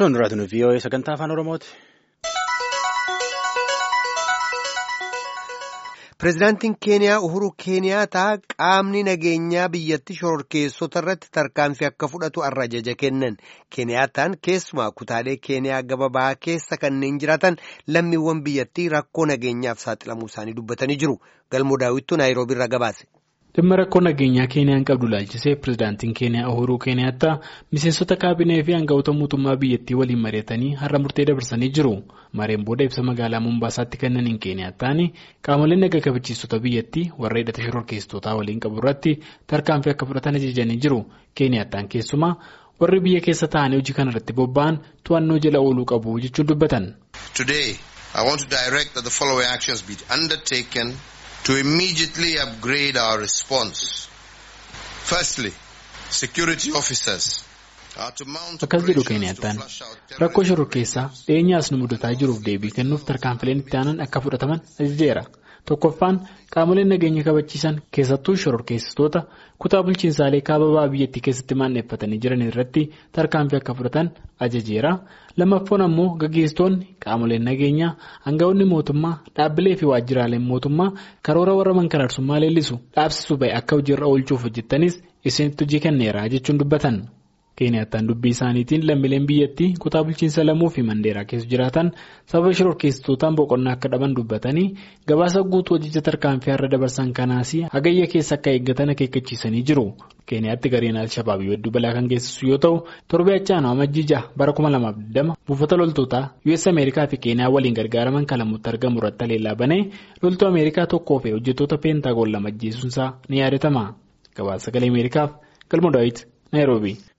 Sun raadiyoo VOA sagantaa afaan Oromooti. Pireezidaantiin Keeniyaa Uhuru Keeniyaataa qaamni nageenyaa biyyattii shororkeessota irratti tarkaanfii akka fudhatu ajaja kennan. Keeniyaataan keessumaa kutaalee Keeniyaa gaba bahaa keessa kanneen jiraatan lammiiwwan biyyattii rakkoo nageenyaaf saaxilamuu isaanii dubbatanii jiru. Galmoo Daawwittuu Naayiroobii irraa gabaase. Dhimma rakkoo nageenyaa Keeniyaan qabdu ilaalchisee pireezidaantiin Keeniyaa Uhuru Keeniyaataa miseensota kaabinee fi aangawoota mootummaa biyyattii waliin mari'atanii har'a murtee dabarsanii jiru. Mareen booda ibsa magaalaa Mombaasaatti kennaniin Keeniyaataan qaamoleen nagaa kabachiistota biyyattii warra hidhata shororkeessitootaa waliin qabu irratti tarkaanfii akka fudhatan ajajanii jiru. Keeniyaataan keessumaa warri biyya keessa taa'anii hojii kana irratti bobba'an to'annoo jala ooluu qabu jechuun dubbatan. Today, I want to direct that the following actions be undertaken to immediately upgrade our response. Firstly, security officers are to mount akkas jedhu Keeniyaataan rakkoo shororkeessaa dhiyeenyaas nu mudataa jiruuf deebii kennuuf tarkaanfileen itti aanan akka fudhataman ajajeera. Tokkoffaan qaamoleen nageenya kabachiisan keessattuu shororkeessitoota kutaa bulchiinsaalee kaababaa biyyattii keessatti maanneeffatanii jiran irratti tarkaanfii akka fudhatan ajajeera. Lammaffaan ammoo gaggeessitoonni qaamoleen nageenyaa aangawoonni mootummaa dhaabbilee fi waajjiraaleen mootummaa karoora warra mankaraarsummaa leellisu dhaabsisuu ba'e akka hojiirra oolchuuf hojjettanis isinitti hojii kenneera jechuun dubbatan. Keeniyaataan dubbii isaaniitiin lammiileen biyyattii kutaa bulchiinsa Lamuu fi Mandeeraa keessa jiraatan sababa shororkeessitootaan boqonnaa akka dhaban dubbatanii gabaasa guutuu hojicha tarkaanfii har'a dabarsan kanaas hagayya keessa akka eeggatan akeekkachiisanii jiru. Keeniyaatti gareen Al-Shabaab hedduu balaa kan geessisu yoo ta'u torbee achaanoo amajjii 6 bara 2020 buufata loltootaa US Ameerikaa fi Keeniyaa waliin gargaaraman kan Lamuutti argamu irratti haleellaa banee loltuu Ameerikaa tokkoo fi hojjettoota peentaagoon 2 ajjeesuunsaa ni yaadatama. Gabaasa sagalee Ameerikaaf Galmoo Daawit Naayiroobii.